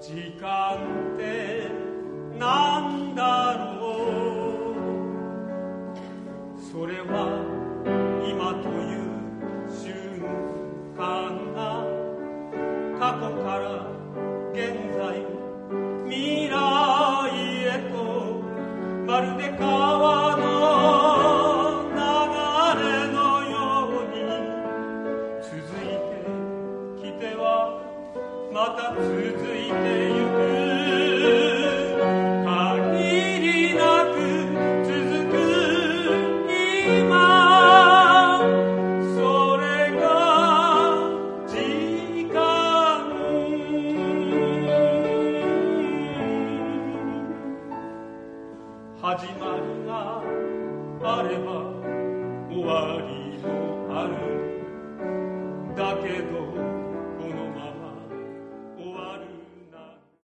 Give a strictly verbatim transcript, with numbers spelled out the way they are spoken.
時間ってなんだろう。それは今という瞬間が過去から現在未来へとまるで川の流れのように続いてきてはまた続いてゆく。限りなく続く今、それが時間。始まりがあれば終わりもある。だけど